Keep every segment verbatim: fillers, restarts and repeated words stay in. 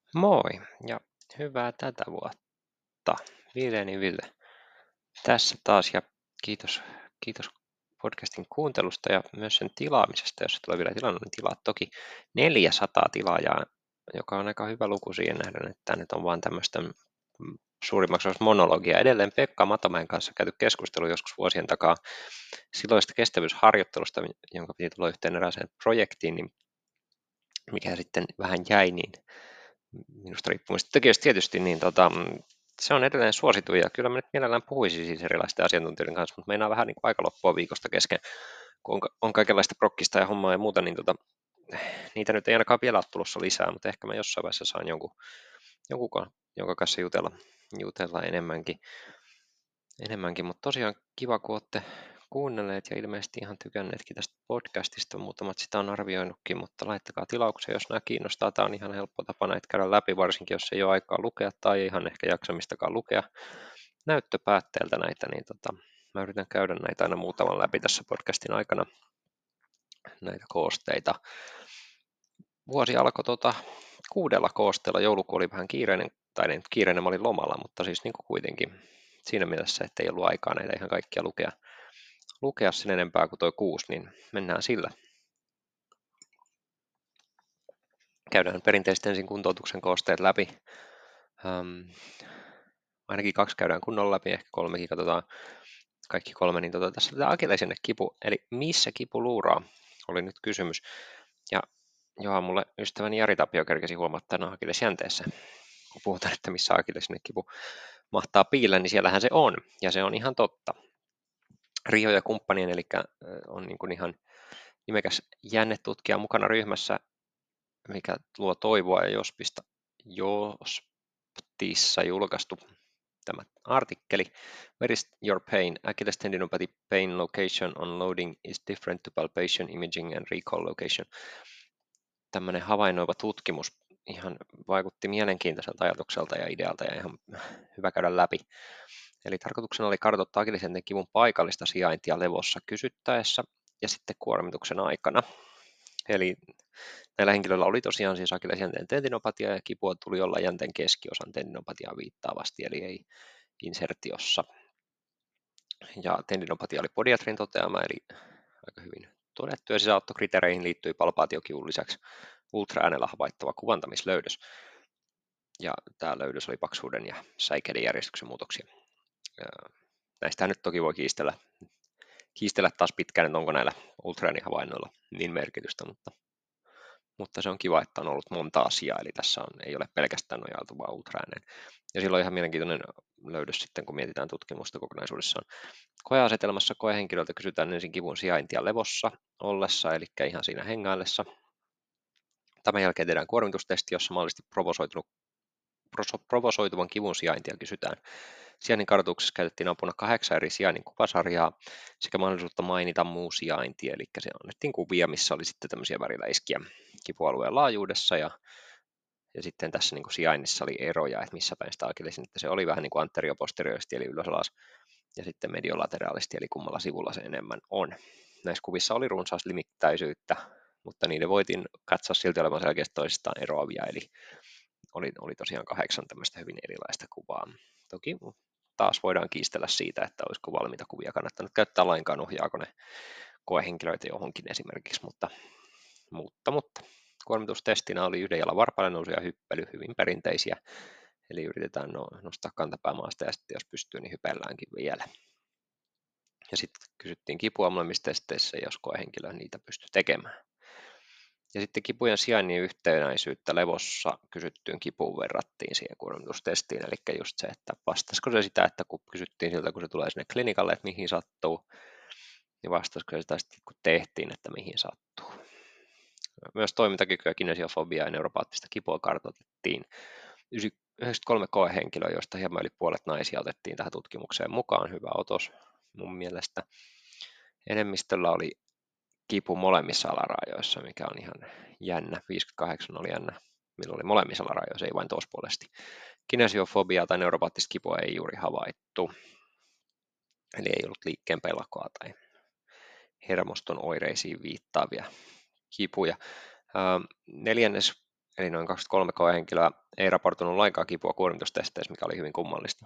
Moi ja hyvää tätä vuotta. Viljeni Ville tässä taas ja kiitos, kiitos podcastin kuuntelusta ja myös sen tilaamisesta, jos et ole vielä tilannut, niin tilaa toki neljäsataa tilaajaa, joka on aika hyvä luku siihen nähden, että tämä nyt on vaan tämmöistä mm, suurimmaksi osaksi monologia. Edelleen Pekka Matamäen kanssa käyty keskustelu joskus vuosien takaa silloista kestävyysharjoittelusta, jonka piti tulla yhteen erääseen projektiin, niin mikä sitten vähän jäi, niin minusta riippuen tekijöistä tietysti, niin tota, se on edelleen suosittu ja kyllä mä nyt mielellään puhuisin siis erilaisten asiantuntijoiden kanssa, mutta meinaa vähän niin kuin aika loppua viikosta kesken, kun on, on kaikenlaista prokkista ja hommaa ja muuta, niin tota, niitä nyt ei ainakaan vielä ole tulossa lisää, mutta ehkä mä jossain vaiheessa saan jonkun, jonkun jonka kanssa jutella, jutella enemmänkin, enemmänkin, mutta tosiaan kiva, kun olette kuunnelleet ja ilmeisesti ihan tykänneetkin tästä podcastista. Muutamat sitä on arvioinutkin, mutta laittakaa tilaukseen, jos nämä kiinnostaa. Tämä on ihan helppo tapa näitä käydä läpi, varsinkin jos ei ole aikaa lukea tai ihan ehkä jaksamistakaan lukea näyttöpäätteeltä näitä, niin tota, mä yritän käydä näitä aina muutaman läpi tässä podcastin aikana, näitä koosteita. Vuosi alkoi tota, kuudella koosteella, joulukuu oli vähän kiireinen, tai niin kiireinen, mä olin lomalla, mutta siis niin kuin kuitenkin siinä mielessä, että ei ollut aikaa näitä ihan kaikkia lukea, lukea sen enempää kuin toi kuusi, niin mennään sillä. Käydään perinteisesti ensin kuntoutuksen koosteet läpi. Um, ainakin kaksi käydään kunnolla läpi, ehkä kolmekin katsotaan kaikki kolme. Niin tota, tässä tämä akillesjänne kipu, eli missä kipu luuraa, oli nyt kysymys. Ja joo, mulle ystäväni Jari Tapio kerkesi huomata tämän akillesjänteessä. Kun puhutaan, että missä akillesjänne kipu mahtaa piillä, niin siellähän se on. Ja se on ihan totta. Rio ja kumppanien, eli on niin kuin ihan nimekäs jännetutkija mukana ryhmässä, mikä luo toivoa ja jospista, jospissa julkaistu tämä artikkeli. Where is your pain? Achilles tendinopathy pain location on loading is different to palpation, imaging and recall location. Tämmöinen havainnoiva tutkimus ihan vaikutti mielenkiintoiselta ajatukselta ja idealta ja ihan hyvä käydä läpi. Eli tarkoituksena oli kartoittaa akillesjänteen kivun paikallista sijaintia levossa kysyttäessä ja sitten kuormituksen aikana. Eli näillä henkilöillä oli tosiaan siis akillesjänteen tendinopatia ja kipua tuli olla jänteen keskiosan tendinopatiaa viittaavasti, eli ei insertiossa. Ja tendinopatia oli podiatrin toteama, eli aika hyvin todettu, ja sisäänottokriteereihin liittyi palpaatiokivun lisäksi ultraäänellä havaittava kuvantamislöydös. Ja tämä löydös oli paksuuden ja säikeiden järjestyksen muutoksia. Näistähän nyt toki voi kiistellä, kiistellä taas pitkään, että onko näillä ultraäänihavainnoilla niin merkitystä, mutta mutta se on kiva, että on ollut monta asiaa, eli tässä on, ei ole pelkästään nojailtu vaan ultraääneen. Ja silloin ihan mielenkiintoinen löydös sitten, kun mietitään tutkimusta kokonaisuudessaan. Koeasetelmassa koehenkilöltä kysytään ensin kivun sijaintia levossa ollessa, eli ihan siinä hengaillessa. Tämän jälkeen tehdään kuormitustesti, jossa mahdollisesti provosoitunut, provosoituvan kivun sijaintia kysytään. Sijainnin kartoituksessa käytettiin apuna kahdeksan eri sijainnin kuvasarjaa sekä mahdollisuutta mainita muu sijainti, eli se annettiin kuvia, missä oli sitten tämmöisiä väriläiskiä kipualueen laajuudessa ja, ja sitten tässä niin kuin sijainnissa oli eroja, että missä päin sitä akillesjännettä se oli vähän niin kuin anterioposterioristi eli ylös alas ja sitten mediolateraalisesti eli kummalla sivulla se enemmän on. Näissä kuvissa oli runsaasti limittäisyyttä, mutta niiden voitiin katsoa silti olevan selkeästi toisistaan eroavia, eli oli, oli tosiaan kahdeksan tämmöistä hyvin erilaista kuvaa. Toki taas voidaan kiistellä siitä, että olisiko valmiita kuvia kannattanut käyttää lainkaan, ohjaako ne koehenkilöitä johonkin esimerkiksi, mutta, mutta, mutta kuormitustestinä oli yhden jalan varpaille nousu ja hyppely, hyvin perinteisiä, eli yritetään no, nostaa kantapää maasta ja sitten jos pystyy, niin hypelläänkin vielä. Ja sitten kysyttiin kipua molemmissa testeissä, jos koehenkilö niitä pystyi tekemään. Ja sitten kipujen sijainnin yhtenäisyyttä levossa kysyttyyn kipuun verrattiin siihen kuormitustestiin, eli just se, että vastasiko se sitä, että kun kysyttiin siltä, kun se tulee sinne klinikalle, että mihin sattuu, niin vastasiko se sitä sitten, kun tehtiin, että mihin sattuu. Myös toimintakykyä, kinesiofobiaa ja neuropaattista kipua kartoitettiin. yhdeksänkymmentäkolme koehenkilöä, joista hieman yli puolet naisia otettiin tähän tutkimukseen mukaan. Hyvä otos mun mielestä. Enemmistöllä oli kipu molemmissa alarajoissa, mikä on ihan jännä. viisikymmentäkahdeksan oli jännä, millä oli molemmissa alarajoissa, ei vain tospuolesti. Kinesiofobia tai neuropaattista kipua ei juuri havaittu. Eli ei ollut liikkeen pelkoa tai hermoston oireisiin viittaavia kipuja. Neljännes Eli noin kaksikymmentäkolme koehenkilöä ei raportoinut lainkaan kipua kuormitustesteissä, mikä oli hyvin kummallista.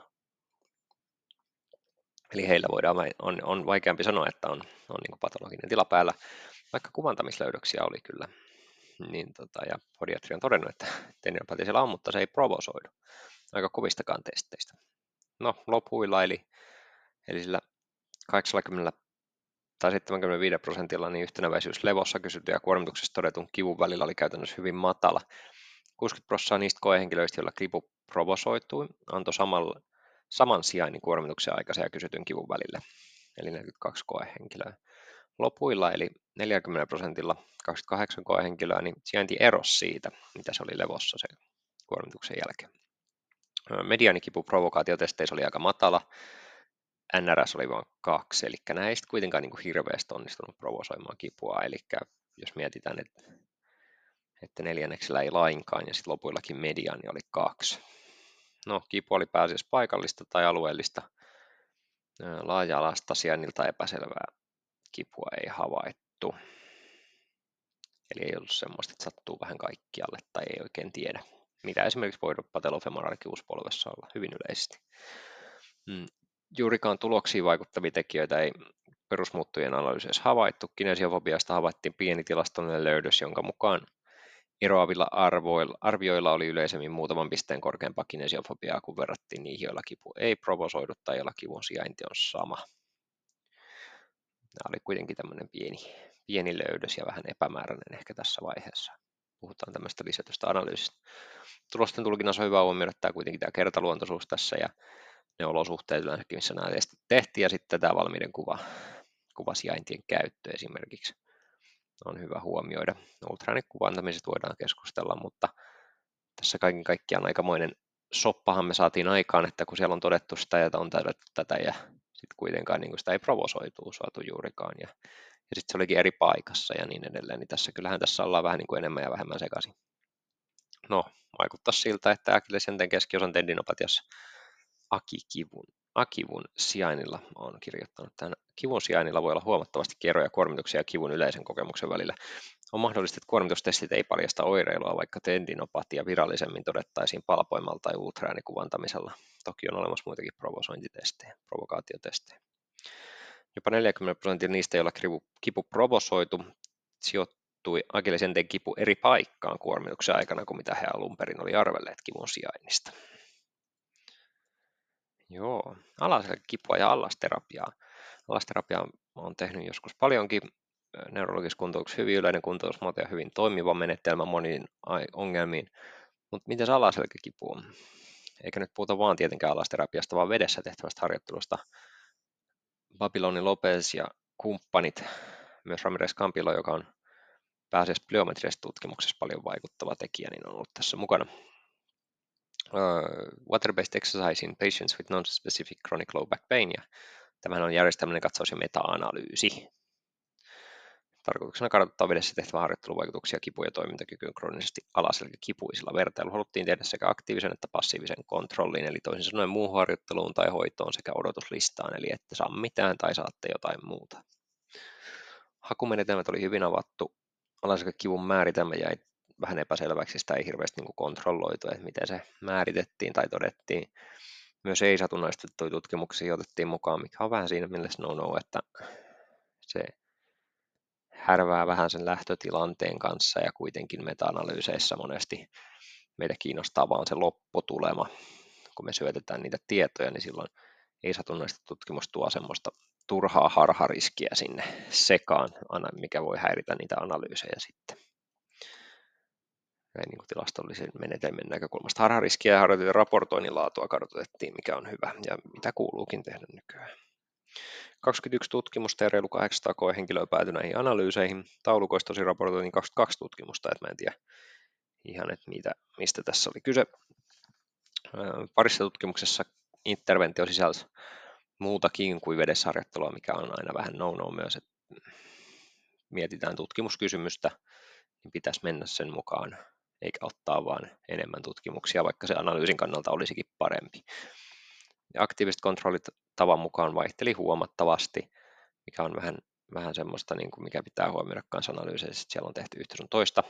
Eli heillä voidaan, on, on vaikeampi sanoa, että on, on niin kuin patologinen tila päällä, vaikka kuvantamislöydöksiä oli kyllä. Niin, tota, ja podiatri on todennut, että tendinopatia siellä on, mutta se ei provosoidu aika kovistakaan testeistä. No, lopuilla, eli, eli sillä kahdeksankymmentä tai seitsemänkymmentäviisi prosentilla niin yhtenäväisyys levossa kysytyn ja kuormituksessa todetun kivun välillä oli käytännössä hyvin matala. kuusikymmentä prosenttia niistä koehenkilöistä, joilla kipu provosoitui, antoi samalla, saman sijainnin kuormituksen aikaisen ja kysytyn kivun välille, eli neljäkymmentäkaksi koehenkilöä. Lopuilla, eli neljäkymmentä prosentilla kaksikymmentäkahdeksan koehenkilöä, niin sijainti erosi siitä, mitä se oli levossa sen kuormituksen jälkeen. Mediaanikipuprovokaatiotesteissä oli aika matala, N R S oli vain kaksi, eli näistä kuitenkaan niin kuin hirveästi onnistunut provosoimaan kipua, eli jos mietitään, että, että neljänneksellä ei lainkaan, ja sitten lopuillakin mediaani oli kaksi. No, kipu oli pääasiassa paikallista tai alueellista, laaja-alaista sijainnilta epäselvää kipua ei havaittu. Eli ei ollut semmoista, että sattuu vähän kaikkialle tai ei oikein tiedä, mitä esimerkiksi voi patelofemoraalkivuspolvessa olla hyvin yleisesti. Mm. Juurikaan tuloksiin vaikuttavia tekijöitä ei perusmuuttujen analyysissä havaittu. Kinesiofobiasta havaittiin pieni tilastollinen löydös, jonka mukaan eroavilla arvoilla, arvioilla oli yleisemmin muutaman pisteen korkeampaa kinesiofobiaa, kun verrattiin niihin, joilla kipu ei provosoidu tai joilla kivun sijainti on sama. Tämä oli kuitenkin tämmöinen pieni, pieni löydös ja vähän epämääräinen ehkä tässä vaiheessa. Puhutaan tämmöistä lisätystä analyysistä. Tulosten tulkinnassa on hyvä huomioida tämä kuitenkin tämä kertaluontoisuus tässä ja ne olosuhteet yleensäkin, missä nämä testit tehtiin, ja sitten tämä valmiiden kuva, kuvasijaintien käyttö esimerkiksi on hyvä huomioida. Ultraäänikuvantamisesta voidaan keskustella, mutta tässä kaiken kaikkiaan aikamoinen soppahan me saatiin aikaan, että kun siellä on todettu sitä ja on todettu tätä ja sitten kuitenkaan niin sitä ei provosoituu saatu juurikaan ja, ja sitten se olikin eri paikassa ja niin edelleen, niin tässä kyllähän tässä ollaan vähän niin kuin enemmän ja vähemmän sekaisin. No, vaikuttaa siltä, että äkillisen keskiosan tendinopatiassa akikivun, akivun sijainnilla on kirjoittanut tämän. Kivun sijainnilla voi olla huomattavasti eroja kuormituksia ja kivun yleisen kokemuksen välillä. On mahdollista, että kuormitustestit ei paljasta oireilua, vaikka tendinopatia virallisemmin todettaisiin palpoimalla tai ultraäänikuvantamisella. Toki on olemassa muitakin provosointitestejä, provokaatiotestejä. Jopa neljäkymmentä prosenttia niistä, joilla kipu, kipu provosoitu, sijoittui akillisen kipu eri paikkaan kuormituksen aikana kuin mitä he alun perin oli arvelleet kivun sijainnista. Joo, alaselkäkipua ja allasterapiaa. Allasterapiaa olen tehnyt joskus paljonkin. Neurologisessa kuntoutuksessa hyvin yleinen kuntoutusmuoto ja hyvin toimiva menetelmä moniin ongelmiin. Mutta miten se alaselkäkipu on? Eikä nyt puhuta vaan tietenkään allasterapiasta, vaan vedessä tehtävästä harjoittelusta. Babyloni Lopez ja kumppanit, myös Ramirez Campillo, joka on pääasiassa plyometrisessä tutkimuksessa paljon vaikuttava tekijä, niin on ollut tässä mukana. Uh, water-based exercise in patients with non-specific chronic low back pain, ja tämähän on järjestelmällinen katsaus ja meta-analyysi. Tarkoituksena kartoittaa vedessä tehtävän harjoittelun vaikutuksia kipu- ja toimintakykyyn kroonisesti alaselkäkipuisilla. Vertailu haluttiin tehdä sekä aktiivisen että passiivisen kontrolliin, eli toisin sanoen muuhun harjoitteluun tai hoitoon sekä odotuslistaan, eli ette saa mitään tai saatte jotain muuta. Hakumenetelmät oli hyvin avattu. Alaselkäkivun määritelmä jäi vähän epäselväksi, sitä ei hirveästi niin kuin kontrolloitu, että miten se määritettiin tai todettiin. Myös ei-satunnaistettuja tutkimuksia otettiin mukaan, mikä on vähän siinä mielessä no-no, että se härvää vähän sen lähtötilanteen kanssa ja kuitenkin meta-analyyseissä monesti meitä kiinnostaa vaan se lopputulema. Kun me syötetään niitä tietoja, niin silloin ei-satunnaistettu tutkimus tuo semmoista turhaa harhariskiä sinne sekaan, mikä voi häiritä niitä analyysejä sitten. Näin niin kuin tilastollisen menetelmien näkökulmasta harhariskiä ja harjoitetun raportoinnin laatua kartoitettiin, mikä on hyvä ja mitä kuuluukin tehdä nykyään. kaksikymmentäyksi tutkimusta ja reilu kahdeksansataa koehenkilöä päätyi näihin analyyseihin. Taulukoista tosi raportoitiin kaksikymmentäkaksi tutkimusta, että mä en tiedä ihan, että mitä, mistä tässä oli kyse. Parissa tutkimuksessa interventio sisälsi muutakin kuin vedesharjoittelua, mikä on aina vähän no-no myös, että mietitään tutkimuskysymystä, niin pitäisi mennä sen mukaan, eikä ottaa vaan enemmän tutkimuksia, vaikka se analyysin kannalta olisikin parempi. Ja aktiiviset kontrollit tavan mukaan vaihteli huomattavasti, mikä on vähän, vähän semmoista, niin kuin mikä pitää huomioida kanssa analyyseissa, että siellä on tehty yhtä sun toista.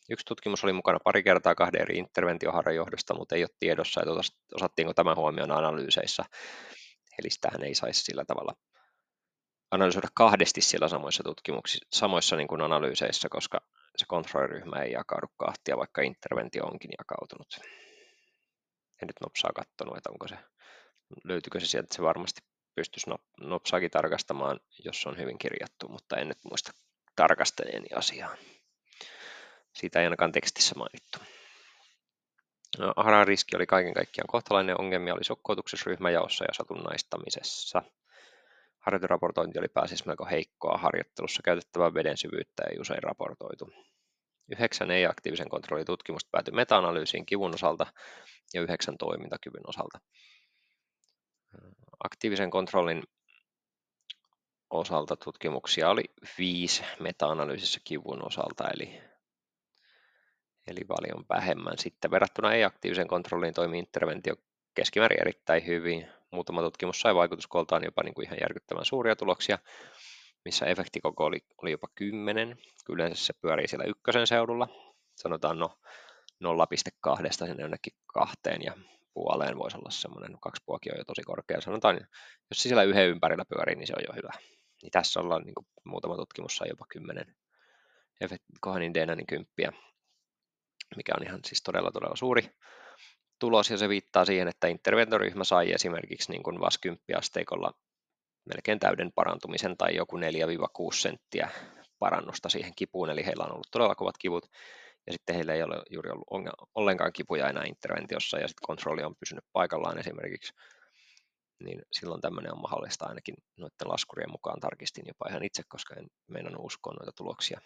Yksi tutkimus oli mukana pari kertaa kahden eri interventioharjan johdosta, mutta ei ole tiedossa, että osattiinko tämä huomioon analyyseissä. Eli sitähän ei saisi sillä tavalla analysoida kahdesti siellä samoissa tutkimuksissa, samoissa niin kuin analyyseissä, koska se kontrolliryhmä ei jakaudu kahtia, vaikka interventio onkin jakautunut. En nyt nopsaa katsonut, että onko se, löytyykö se sieltä, että se varmasti pystyisi nopsaakin tarkastamaan, jos on hyvin kirjattu, mutta en nyt muista tarkastaneeni asiaa. Siitä ei ainakaan tekstissä mainittu. No, A H R A-riski oli kaiken kaikkiaan kohtalainen, ongelmia oli sokkoutuksessa, ryhmäjaossa ja satunnaistamisessa. Harjoiteraportointi oli pääasiassa melko heikkoa, harjoittelussa käytettävää veden syvyyttä ei usein raportoitu. Yhdeksän ei-aktiivisen kontrollitutkimusta päätyi meta-analyysiin kivun osalta ja yhdeksän toimintakyvyn osalta. Aktiivisen kontrollin osalta tutkimuksia oli viisi meta-analyysissä kivun osalta, eli, eli paljon vähemmän. Sitten verrattuna ei-aktiivisen kontrolliin toimi interventio keskimäärin erittäin hyvin. Muutama tutkimus sai vaikutuskoltaan jopa niin kuin ihan järkyttävän suuria tuloksia, missä efektikoko oli, oli jopa kymmenen. Yleensä se pyörii siellä ykkösen seudulla. Sanotaan no nolla pilkku kaksi sinne jonnekin kahteen ja puoleen voisi olla semmoinen, kaksi puolikin on jo tosi korkea. Sanotaan, jos siellä yhden ympärillä pyörii, niin se on jo hyvä. Niin tässä ollaan niin kuin muutama tutkimus sai jopa kymmenen. Kohanin D niin kymppiä, mikä on ihan siis todella todella suuri tulos, ja se viittaa siihen, että interventoryhmä sai esimerkiksi niin kuin V A S kymmenen asteikolla melkein täyden parantumisen tai joku neljä kuusi senttiä parannusta siihen kipuun, eli heillä on ollut todella kovat kivut, ja sitten heillä ei ole juuri ollut ollenkaan kipuja enää interventiossa, ja sitten kontrolli on pysynyt paikallaan esimerkiksi, niin silloin tämmöinen on mahdollista ainakin noiden laskurien mukaan, tarkistin jopa ihan itse, koska en meinannut uskoa noita tuloksia.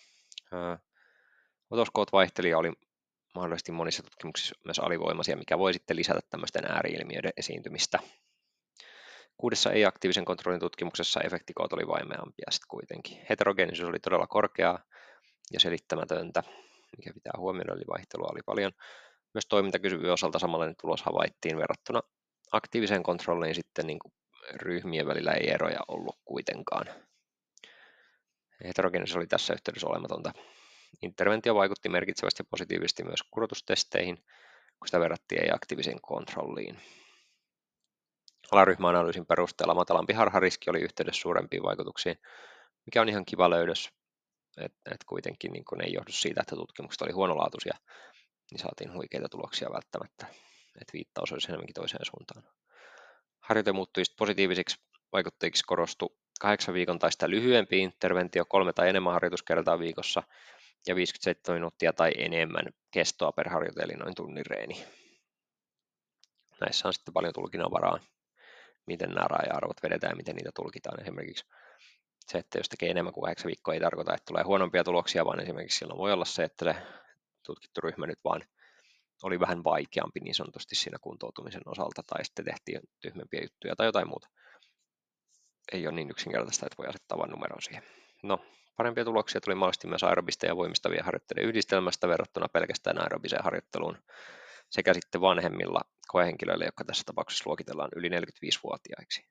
Otoskoot vaihteli ja oli mahdollisesti monissa tutkimuksissa myös alivoimaisia, mikä voi sitten lisätä tämmöisten ääriilmiöiden esiintymistä. Kuudessa ei-aktiivisen kontrollin tutkimuksessa efektikoot oli vaimeampia sitten kuitenkin. Heterogeenisuus oli todella korkeaa ja selittämätöntä, mikä pitää huomioida, eli vaihtelua oli paljon. Myös toimintakyvyn osalta samanlainen tulos havaittiin verrattuna aktiiviseen kontrolliin, sitten niin kuin ryhmien välillä ei eroja ollut kuitenkaan. Heterogeenisuus oli tässä yhteydessä olematonta. Interventio vaikutti merkitsevästi ja positiivisesti myös kurotustesteihin, kun sitä verrattiin ei-aktiiviseen kontrolliin. Alaryhmäanalyysin perusteella matalampi harhariski oli yhteydessä suurempiin vaikutuksiin, mikä on ihan kiva löydös, että et kuitenkin niin kun ei johdu siitä, että tutkimukset oli huonolaatuisia, niin saatiin huikeita tuloksia välttämättä, että viittaus olisi enemmänkin toiseen suuntaan. Harjoite muuttui positiivisiksi vaikutteiksi korostui kahdeksan viikon tai sitä lyhyempi interventio, kolme tai enemmän harjoituskertaa viikossa ja viisikymmentäseitsemän minuuttia tai enemmän kestoa per harjoite, eli noin tunnin reeni. Näissä on sitten paljon tulkinnanvaraa, miten nämä raja-arvot vedetään ja miten niitä tulkitaan. Esimerkiksi se, että jos tekee enemmän kuin kahdeksan viikkoa, ei tarkoita, että tulee huonompia tuloksia, vaan esimerkiksi silloin voi olla se, että se tutkittu ryhmä nyt vaan oli vähän vaikeampi niin sanotusti siinä kuntoutumisen osalta, tai sitten tehtiin tyhmempiä juttuja tai jotain muuta. Ei ole niin yksinkertaista, että voi asettaa vain numeron siihen. No, parempia tuloksia tuli mahdollisesti myös aerobisten ja voimistavien harjoitteiden yhdistelmästä verrattuna pelkästään aerobiseen harjoitteluun, sekä sitten vanhemmilla koehenkilöillä, jotka tässä tapauksessa luokitellaan yli neljäkymmentäviisivuotiaiksi.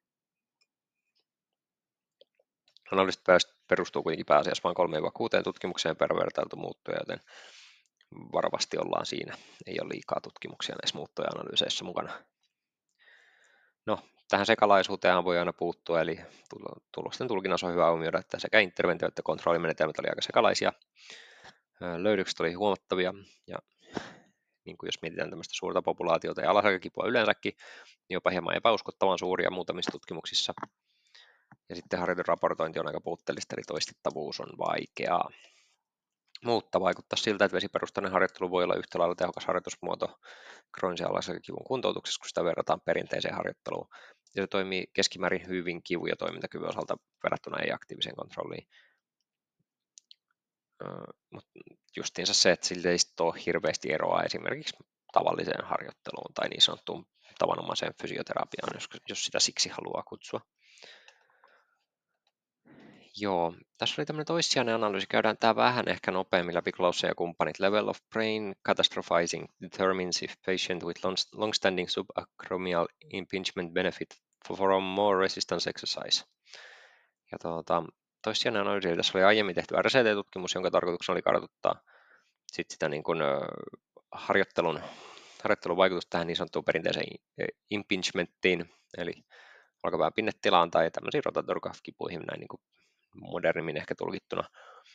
Analyysit perustuu kuitenkin pääasiassa vain kolmeen kuuteen tutkimukseen per vertailtu muuttuja, joten varovasti ollaan siinä. Ei ole liikaa tutkimuksia näissä muuttuja-analyyseissä mukana. No, tähän sekalaisuuteen voi aina puuttua, eli tulosten tulkinnassa on hyvä huomioida, että sekä interventio- että kontrollimenetelmät oli aika sekalaisia. Löydökset oli huomattavia, ja niin kuin jos mietitään tämmöistä suurta populaatiota ja alaselkäkipua yleensäkin, niin jopa hieman epäuskottavan suuria muutamissa tutkimuksissa. Ja sitten harjoiteraportointi on aika puutteellista, eli toistettavuus on vaikeaa. Mutta vaikuttaa siltä, että vesiperustainen harjoittelu voi olla yhtä lailla tehokas harjoitusmuoto kroonisen alaselkäkivun kuntoutuksessa, kun sitä verrataan perinteiseen harjoitteluun. Ja se toimii keskimäärin hyvin kivu- ja toimintakyvyn osalta verrattuna ei-aktiiviseen kontrolliin. Mutta justiinsa se, että sillä ei ole hirveästi eroa esimerkiksi tavalliseen harjoitteluun tai niin sanottuun tavanomaiseen fysioterapiaan, jos, jos sitä siksi haluaa kutsua. Joo, tässä oli tämmöinen toissijainen analyysi. Käydään tämä vähän ehkä nopeammin läpi. Close ja kumppanit. Level of brain catastrophizing determines if patient with long-standing subacromial impingement benefit from more resistance exercise. Ja tuota, toissijainen analyysi, tässä oli aiemmin tehty R C T-tutkimus, jonka tarkoituksena oli kartoittaa sitten sitä niin kuin, harjoittelun, harjoittelun vaikutusta tähän niin sanottuun perinteiseen impingementtiin, eli olkapään pinnetilaan tai tämmöisiin rotator cuff-kipuihin näin niin kuin modernimmin ehkä tulkittuna.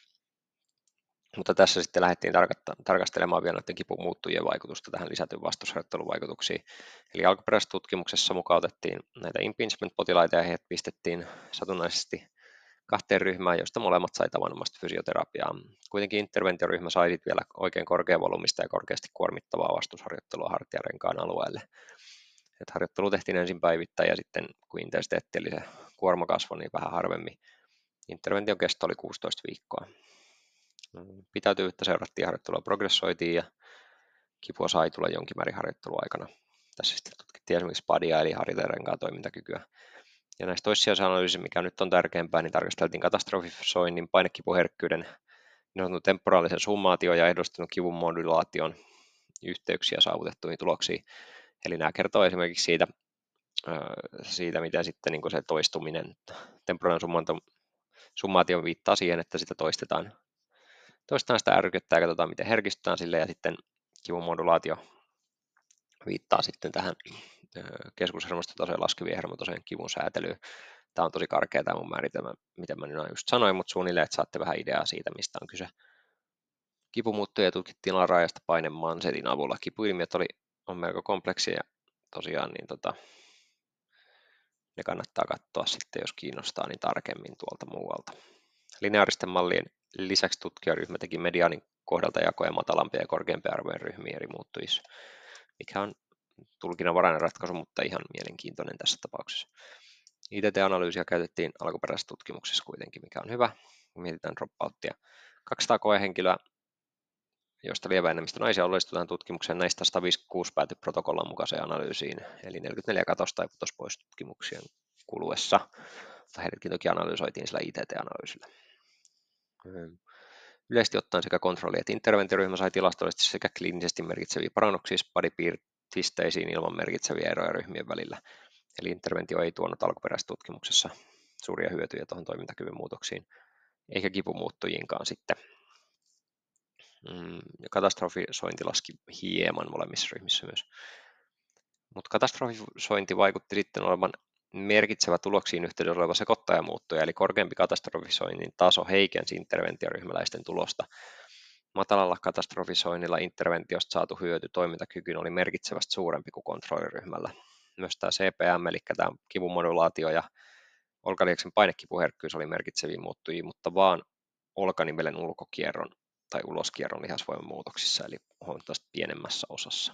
Mutta tässä sitten lähdettiin tarkastelemaan vielä näiden kipumuuttujien vaikutusta tähän lisätyn vastusharjoittelun vaikutuksiin. Eli alkuperäisessä tutkimuksessa mukautettiin näitä impingement-potilaita ja heidät pistettiin satunnaisesti kahteen ryhmään, joista molemmat sai tavanomaista fysioterapiaa. Kuitenkin interventioryhmä sai sitten vielä oikein korkeavolumista ja korkeasti kuormittavaa vastusharjoittelua hartiarenkaan alueelle. Et harjoittelu tehtiin ensin päivittäin ja sitten kun intensiteetti eli se kuorma kasvoi, niin vähän harvemmin. Intervention kesto oli kuusitoista viikkoa. Pitäytyvyyttä seurattiin, harjoittelua progressoitiin ja kipua sai tulla jonkin määrin harjoitteluaikana. Tässä sitten tutkittiin esimerkiksi padia eli hartiarenkaan toimintakykyä. Ja näissä toissijaisanalyysissa, mikä nyt on tärkeämpää, niin tarkasteltiin katastrofisoinnin, painekipuherkkyyden, niin sanotun temporaalisen summaation ja ehdostunut kivun modulaation yhteyksiä saavutettuihin tuloksiin. Eli nämä kertoo esimerkiksi siitä, siitä miten sitten niin kuin se toistuminen, temporaalinen summaatio viittaa siihen, että sitä toistetaan, toistetaan sitä ärkykettä ja katsotaan, miten herkistytään sille, ja sitten kivun modulaatio viittaa sitten tähän keskushermostotasojen laskevien hermotasojen kivun säätelyyn. Tämä on tosi karkea tämä mun määritelmä, miten mä nyt just sanoin, mutta suunnilleen, että saatte vähän ideaa siitä, mistä on kyse. Kipumuuttuja tutkittiin alaraajasta painemansetin avulla. Kipuilmiöt oli, on melko kompleksia ja tosiaan niin tota, ne kannattaa katsoa sitten, jos kiinnostaa, niin tarkemmin tuolta muualta. Lineaaristen mallien lisäksi tutkijaryhmä teki mediaanin kohdalta jakoja matalampia ja korkeampia arvojen ryhmiä eri muuttujissa, mikä on tulkinnanvarainen ratkaisu, mutta ihan mielenkiintoinen tässä tapauksessa. I T T-analyysiä käytettiin alkuperäisessä tutkimuksessa kuitenkin, mikä on hyvä, kun mietitään dropouttia. kaksisataa koehenkilöä, joista lievä enemmistö naisia osallistui tähän tutkimukseen, näistä sata viisikymmentäkuusi päätyi protokollan mukaiseen analyysiin, eli neljäkymmentäneljä katosi tai putosi pois tutkimuksien kuluessa. Heidätkin toki analysoitiin sillä I T T-analyysillä. Yleisesti ottaen sekä kontrolli- että interventioryhmä sai tilastollisesti sekä kliinisesti merkitseviä parannuksia bodypisteisiin ilman merkitseviä eroja ryhmien välillä. Eli interventio ei tuonut alkuperäisessä tutkimuksessa suuria hyötyjä tuohon toimintakyvyn muutoksiin, eikä kipumuuttujiinkaan sitten. Katastrofisointi laski hieman molemmissa ryhmissä myös. Mutta katastrofisointi vaikutti sitten olevan merkitsevä tuloksiin yhteydessä oleva sekoittajamuuttuja, eli korkeampi katastrofisoinnin taso heikensi interventioryhmäläisten tulosta. Matalalla katastrofisoinnilla interventiosta saatu hyöty toimintakykyyn oli merkitsevästi suurempi kuin kontrolliryhmällä. Myös tämä C P M, eli tämä kivun modulaatio ja olkalieksen painekipuherkkyys oli merkitseviä muuttujia, mutta vaan olkanivelen ulkokierron tai uloskierron lihasvoiman muutoksissa, eli huomattavasti pienemmässä osassa.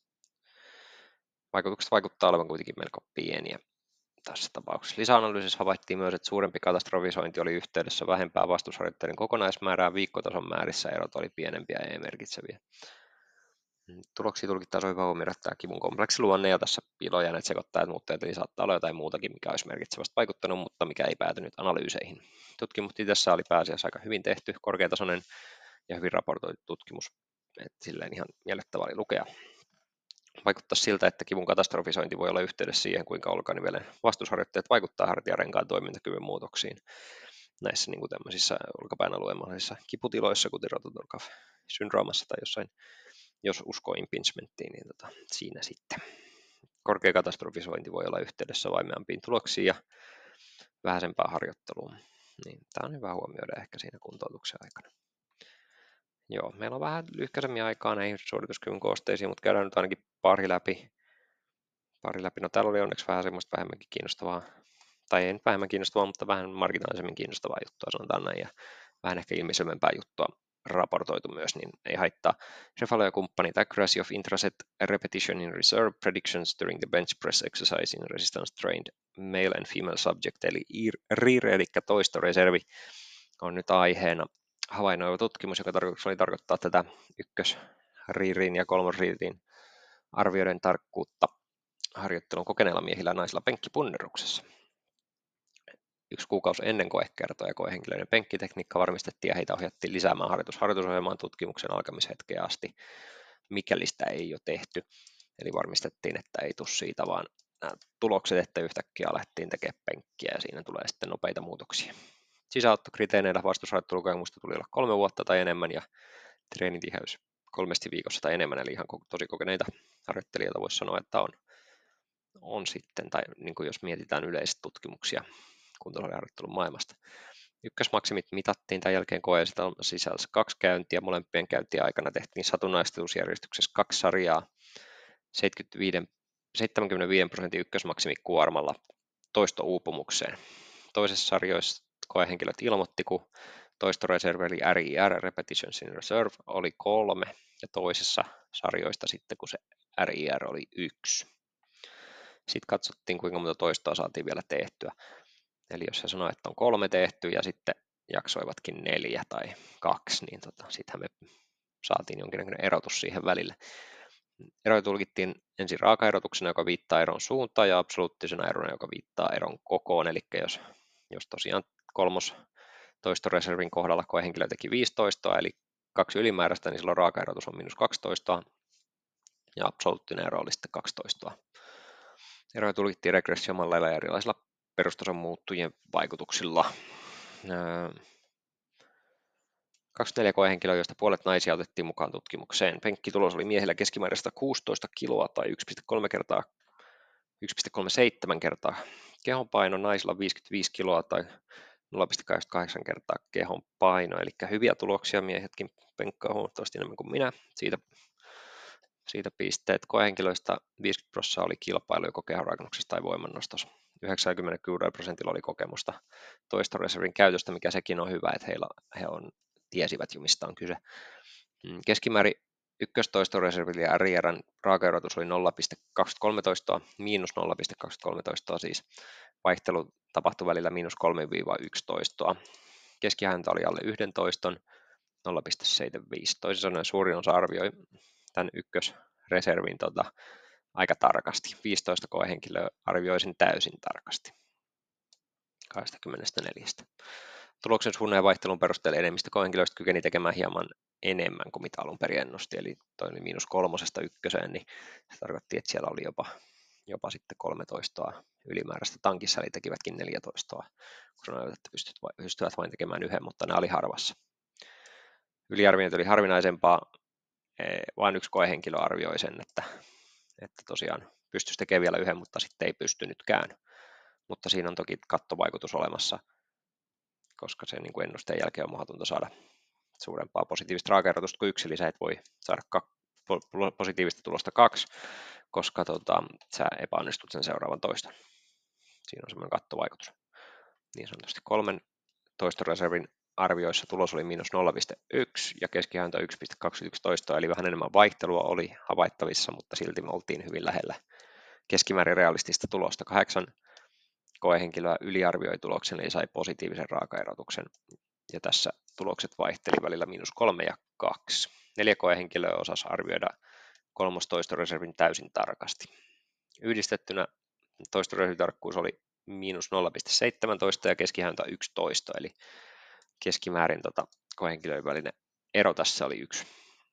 Vaikutukset vaikuttaa olevan kuitenkin melko pieniä tässä tapauksessa. Lisäanalyysissä havaittiin myös, että suurempi katastrofisointi oli yhteydessä vähempää vastusharjoitteiden kokonaismäärää, viikkotason määrissä erot oli pienempiä ja ei-merkitseviä. Tuloksia tulkittaessa on hyvä huomioida tämä kivun kompleksi luonne ja tässä piiloon jääneet sekoittajat muutteet, eli saattaa olla jotain muutakin, mikä olisi merkitsevästi vaikuttanut, mutta mikä ei päätynyt analyyseihin. Tutkimus tässä oli pääasiassa aika hyvin tehty, korkeatasoinen ja hyvin raportoitu tutkimus, että silleen ihan miellyttävä oli lukea. Vaikuttaa siltä, että kivun katastrofisointi voi olla yhteydessä siihen, kuinka olkanivelen vastusharjoitteet vaikuttaa hartiarenkaan toimintakyvyn muutoksiin näissä niin kuin tämmöisissä olkapään alueen mahdollisissa kiputiloissa, kuten rotator cuff syndroomassa tai jossain, jos uskoo impingementtiin, niin tota, siinä sitten. Korkea katastrofisointi voi olla yhteydessä vaimeampiin tuloksiin ja vähäisempään harjoitteluun. Niin, tämä on hyvä huomioida ehkä siinä kuntoutuksen aikana. Joo, meillä on vähän lyhkäisemmin aikaa näihin suorituskyvyn koosteisiin, mutta käydään nyt ainakin pari läpi. Pari läpi. No täällä oli onneksi vähän semmoista vähemmänkin kiinnostavaa, tai ei nyt vähemmän kiinnostavaa, mutta vähän marginaalisemmin kiinnostavaa juttua, sanotaan näin, ja vähän ehkä ilmiselvempää juttua raportoitu myös, niin ei haittaa. Refalo ja kumppanit, accuracy of intraset repetition in reserve predictions during the bench press exercise in resistance trained male and female subject, eli R I R, eli toistoreservi, on nyt aiheena. Havainnoiva tutkimus, joka tarkoituksena oli tarkoittaa tätä ykkös-riirin ja kolmosriirin arvioiden tarkkuutta harjoittelun kokeneilla miehillä ja naisilla penkkipunneruksessa. Yksi kuukausi ennen koekertoa ja koehenkilöiden penkkitekniikka varmistettiin ja heitä ohjattiin lisäämään harjoitus harjoitusohjelmaan tutkimuksen alkamishetkeen asti, mikäli sitä ei jo tehty. Eli varmistettiin, että ei tule siitä vaan nämä tulokset, että yhtäkkiä alettiin tekemään penkkiä ja siinä tulee sitten nopeita muutoksia. Sisäänottokriteereillä vastusharjoittelukokemusta tuli olla kolme vuotta tai enemmän ja treenitiheys kolmesti viikossa tai enemmän, eli ihan tosi kokeneita harjoittelijoita voisi sanoa, että on, on sitten, tai niin kuin jos mietitään yleisiä tutkimuksia kuntoharjoittelun maailmasta. Ykkösmaksimit mitattiin tämän jälkeen koeasetelman sisällä kaksi käyntiä. Molempien käyntien aikana tehtiin satunnaistelusjärjestyksessä kaksi sarjaa seitsemänkymmentäviisi prosentin ykkösmaksimikuormalla toistouupumukseen. Toisessa sarjoissa koehenkilöt ilmoitti, kun toistoreservi eli R I R, Repetitions in Reserve, oli kolme, ja toisessa sarjoista sitten, kun se R I R oli yksi. Sitten katsottiin, kuinka monta toistoa saatiin vielä tehtyä. Eli jos he sanoo, että on kolme tehty ja sitten jaksoivatkin neljä tai kaksi, niin tota, sittenhän me saatiin jonkinlainen erotus siihen välille. Eroja tulkittiin ensin raakaerotuksena, joka viittaa eron suuntaan, ja absoluuttisena erona, joka viittaa eron kokoon. Eli jos, jos tosiaan kolmos toistoreservin kohdalla koehenkilö teki viisitoista, eli kaksi ylimääräistä, niin silloin raakaerotus on miinus kaksitoista, ja absoluuttinen ero oli sitten kaksitoista. Eroja tulkittiin regressiomalla lailla ja erilaisilla perustason muuttujien vaikutuksilla. kaksikymmentäneljä koehenkilöä, joista puolet naisia otettiin mukaan tutkimukseen. Penkkitulos oli miehillä keskimäärin sata kuusitoista kiloa tai yksi pilkku kolme kertaa, yksi pilkku kolmekymmentäseitsemän kertaa kehonpaino, naisilla viisikymmentäviisi kiloa tai nolla pilkku kahdeksankymmentäkahdeksan kertaa kehonpaino, eli hyviä tuloksia, miehetkin penkkaa huomattavasti enemmän kuin minä. Siitä, siitä pisteet koehenkilöistä viisikymmentä prosenttia oli kilpailu joko kehonrakennuksessa tai voimannostossa. yhdeksänkymmentäkuusi prosentilla oli kokemusta toistoreservin käytöstä, mikä sekin on hyvä, että heillä, he on, tiesivät jo mistä on kyse. Keskimäärin ykköstoistoreservillä ja R I R:n raakaerotus oli nolla pilkku kaksisataakolmetoista, miinus nolla pilkku kaksisataakolmetoista siis. Vaihtelu tapahtui välillä miinus kolme yksitoista. Keskihäntä oli alle yksitoista, nolla pilkku seitsemänkymmentäviisi. Toisin sanoen suurin osa arvioi tämän ykkösreservin tota, aika tarkasti. viisitoista koehenkilöä arvioi sen täysin tarkasti. kaksikymmentäneljä. Tuloksen suunnilleen vaihtelun perusteella enemmistö koehenkilöistä kykeni tekemään hieman enemmän kuin mitä alun perin ennusti, eli toi oli miinus kolmosesta ykköseen, niin se tarkoitti, että siellä oli jopa, jopa sitten kolmetoista ylimääräistä tankissa, eli tekivätkin neljätoista, kun sanoivat, että pystyvät vain tekemään yhden, mutta ne oli harvassa. Yliarviointi oli harvinaisempaa, vain yksi koehenkilö arvioi sen, että, että tosiaan pystyisi tekemään vielä yhden, mutta sitten ei pystynytkään. Mutta siinä on toki kattovaikutus olemassa, koska se niin kuin ennusteen jälkeen on mahdotonta saada suurempaa positiivista raakaerotusta kuin yksi, eli sä et voi saada positiivista tulosta kaksi, koska tota, sä epäonnistut sen seuraavan toiston. Siinä on semmoinen kattovaikutus. Niin sanotusti kolmen toistoreservin arvioissa tulos oli miinus nolla pilkku yksi ja keskihäntä yksi pilkku kaksikymmentäyksi, eli vähän enemmän vaihtelua oli havaittavissa, mutta silti me oltiin hyvin lähellä keskimäärin realistista tulosta. Kahdeksan koehenkilöä yliarvioi tuloksen, eli sai positiivisen raakaerotuksen, ja tässä tulokset vaihteli välillä miinus kolme ja kaksi. Neljä koehenkilöä osasi arvioida kolmostoistoreservin täysin tarkasti. Yhdistettynä toistoreservitarkkuus oli miinus nolla pilkku seitsemäntoista ja keskihäntä yksitoista, eli keskimäärin tota, koehenkilöiden välinen ero tässä oli yksi.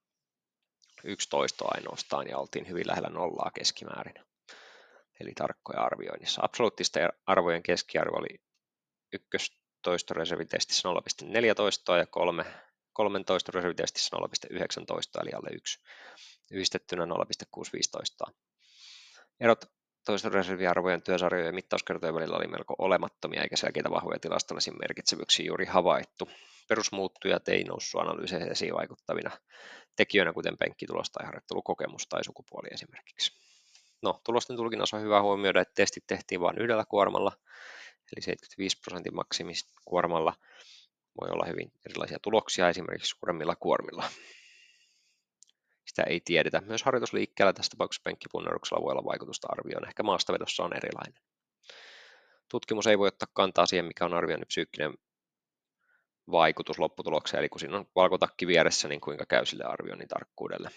yksitoista ainoastaan, ja oltiin hyvin lähellä nollaa keskimäärin. Eli tarkkoja arvioinnissa. Absoluuttisten arvojen keskiarvo oli ykköstoistoreservitestissä nolla pilkku neljätoista ja kolme, kolmentoista reservitestissä nolla pilkku yhdeksäntoista, eli alle yksi. Yhdistettynä nolla pilkku kuusisataaviisitoista. Erot toistoreserviarvojen, työsarjojen ja mittauskertojen välillä oli melko olemattomia, eikä selkeitä vahvoja tilastollisia merkitsevyyksiä juuri havaittu. Perusmuuttujat ei noussut analyyseissa esiin vaikuttavina tekijöinä, kuten penkkitulos tai harjoittelukokemus tai sukupuoli esimerkiksi. No, tulosten tulkinnassa on hyvä huomioida, että testit tehtiin vain yhdellä kuormalla, eli seitsemänkymmentäviisi prosentin maksimiskuormalla. Voi olla hyvin erilaisia tuloksia esimerkiksi suuremmilla kuormilla. Sitä ei tiedetä. Myös harjoitusliikkeellä, tässä tapauksessa penkkipunneruksella, voi olla vaikutusta arvioon. Ehkä maastavedossa on erilainen. Tutkimus ei voi ottaa kantaa siihen, mikä on arvioinnin psyykkinen vaikutus lopputulokseen, eli kun siinä on valkotakki vieressä, niin kuinka käy sille arvioinnin tarkkuudelle.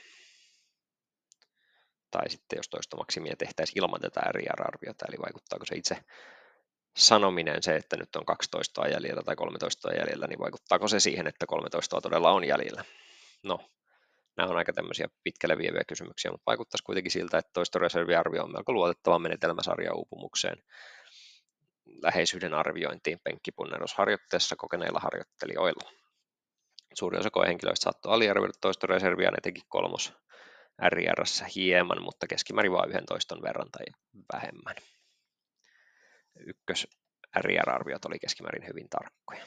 Tai sitten jos toistomaksimia tehtäisiin ilman tätä R I R-arviota, eli vaikuttaako se itse sanominen, se, että nyt on kaksitoista jäljellä tai kolmetoista jäljellä, niin vaikuttaako se siihen, että kolmetoista todella on jäljellä? No, nämä on aika tämmöisiä pitkälle vieviä kysymyksiä, mutta vaikuttaisi kuitenkin siltä, että toistoreserviarvio on melko luotettava menetelmä sarjauupumukseen läheisyyden arviointiin penkkipunnerusharjoitteessa kokeneilla harjoittelijoilla. Suurin osa koehenkilöistä saattoi aliarvioida toistoreserviä, ne teki kolmos R I R:ssä hieman, mutta keskimäärin vain yhden toiston verran tai vähemmän. Ykkös R I R-arviot oli keskimäärin hyvin tarkkoja.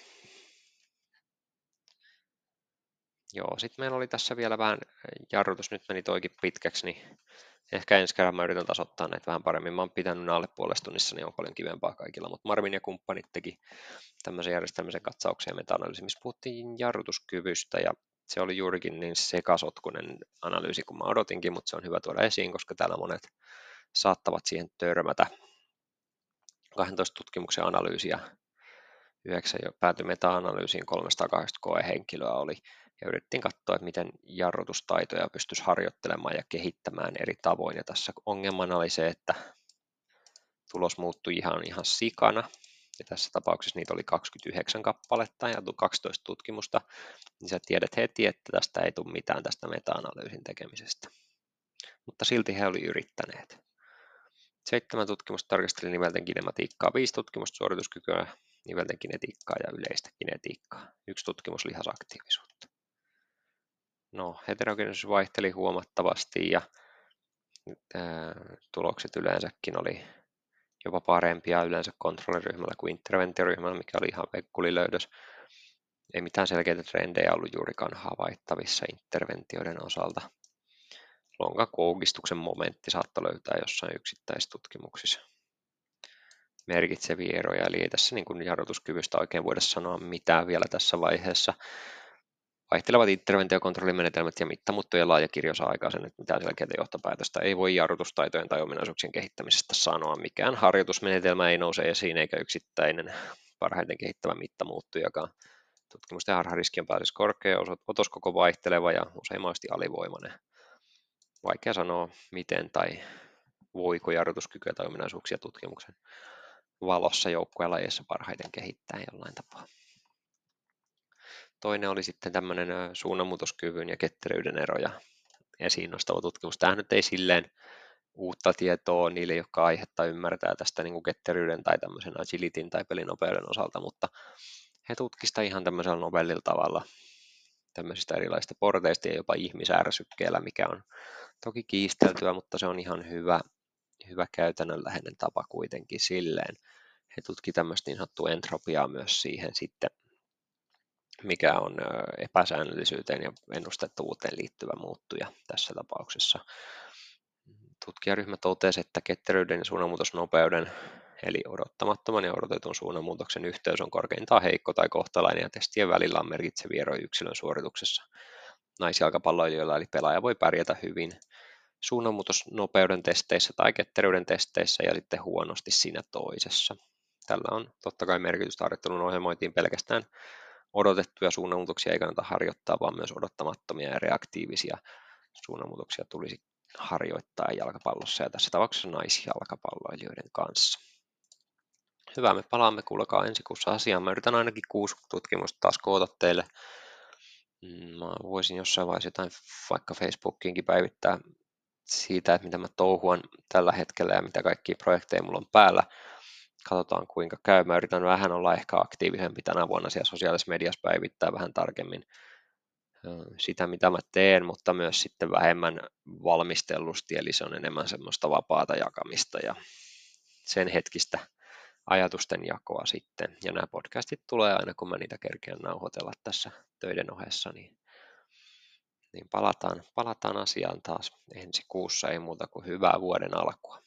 Joo, sitten meillä oli tässä vielä vähän jarrutus, nyt meni toikin pitkäksi, niin ehkä ensi kerran mä yritän tasoittaa näitä vähän paremmin. Mä oon pitänyt ne alle puolessa tunnissa, niin on paljon kivempaa kaikilla, mutta Marvin ja kumppanit teki tämmöisen järjestelmällisen katsauksen ja meta-analyysin, missä puhuttiin jarrutuskyvystä, ja se oli juurikin niin sekasotkunen analyysi kuin mä odotinkin, mutta se on hyvä tuoda esiin, koska täällä monet saattavat siihen törmätä. kaksitoista tutkimuksen analyysiä, yhdeksän jo päätyi meta-analyysiin, kolmesataakahdeksankymmentä koehenkilöä oli, ja yritettiin katsoa, että miten jarrutustaitoja pystyisi harjoittelemaan ja kehittämään eri tavoin, ja tässä ongelmana oli se, että tulos muuttui ihan, ihan sikana, ja tässä tapauksessa niitä oli kaksikymmentäyhdeksän kappaletta ja kaksitoista tutkimusta, niin sä tiedät heti, että tästä ei tule mitään tästä meta-analyysin tekemisestä. Mutta silti he oli yrittäneet. Seitsemän tutkimusta tarkasteli nivelten kinematiikkaa, viisi tutkimusta suorituskykyä, nivelten kinetiikkaa ja yleistä kinetiikkaa, yksi tutkimus lihasaktiivisuutta. No, heterogeenisuus vaihteli huomattavasti ja ää, tulokset yleensäkin oli jopa parempia yleensä kontrolliryhmällä kuin interventioryhmällä, mikä oli ihan vekkulilöydös. Ei mitään selkeitä trendejä ollut juurikaan havaittavissa interventioiden osalta. Lonkan koukistuksen momentti saattoi löytää jossain yksittäistutkimuksissa merkitseviä eroja, eli ei tässä niin kuin jarrutuskyvystä oikein voida sanoa mitään vielä tässä vaiheessa. Vaihtelevat interventiokontrollimenetelmät ja mittamuuttojen laaja kirjo saa aikaan sen, että mitään selkeää johtopäätöstä ei voi jarrutustaitojen tai ominaisuuksien kehittämisestä sanoa. Mikään harjoitusmenetelmä ei nouse esiin eikä yksittäinen parhaiten kehittävä mittamuuttujakaan. Tutkimusten harhariski on pääasiassa korkea, otoskoko vaihteleva ja usein mahdollisesti alivoimainen. Vaikea sanoa, miten tai voiko jarrutuskykyä tai ominaisuuksia tutkimuksen valossa joukkueen lajeissa parhaiten kehittää jollain tapaa. Toinen oli sitten tämmöinen suunnanmuutoskyvyn ja ketteryyden eroja esiin nostava tutkimus. Tämä nyt ei silleen uutta tietoa niille, jotka aihetta ymmärtää tästä niin kuin ketteryyden tai tämmöisen agilityn tai pelinopeuden osalta, mutta he tutkisivat ihan tämmöisellä nobelilla tavalla tämmöisistä erilaisista porteista ja jopa ihmisärsykkeellä, mikä on toki kiisteltyä, mutta se on ihan hyvä, hyvä käytännönläheinen tapa kuitenkin silleen. He tutkivat tämmöistä niin sanottua entropiaa myös siihen sitten, mikä on epäsäännöllisyyteen ja ennustettavuuteen liittyvä muuttuja tässä tapauksessa. Tutkijaryhmä totesi, että ketteryyden ja suunnanmuutosnopeuden, eli odottamattoman ja odotetun suunnanmuutoksen yhteys on korkeintaan heikko tai kohtalainen, ja testien välillä on merkitseviä eroja yksilön suorituksessa naisjalkapalloilijoilla, eli pelaaja voi pärjätä hyvin suunnanmuutosnopeuden testeissä tai ketteryyden testeissä ja sitten huonosti siinä toisessa. Tällä on totta kai merkitystä harjoittelun ohjelmointiin. Pelkästään odotettuja suunnanmuutoksia ei kannata harjoittaa, vaan myös odottamattomia ja reaktiivisia suunnanmuutoksia tulisi harjoittaa jalkapallossa ja tässä tapauksessa naisjalkapalloilijoiden kanssa. Hyvä, me palaamme kuulkaa ensi kuussa asiaan. Mä yritän ainakin kuusi tutkimusta taas koota teille. Mä voisin jossain vaiheessa jotain vaikka Facebookiinkin päivittää siitä, että mitä mä touhuan tällä hetkellä ja mitä kaikkia projekteja mulla on päällä. Katsotaan kuinka käy. Mä yritän vähän olla ehkä aktiivisempi tänä vuonna siellä sosiaalisessa mediassa päivittää vähän tarkemmin sitä, mitä mä teen, mutta myös sitten vähemmän valmistellusti, eli se on enemmän semmoista vapaata jakamista ja sen hetkistä ajatusten jakoa sitten. Ja nämä podcastit tulee aina, kun mä niitä kerkeän nauhoitella tässä töiden ohessa, niin, niin palataan, palataan asiaan taas ensi kuussa, ei muuta kuin hyvää vuoden alkua.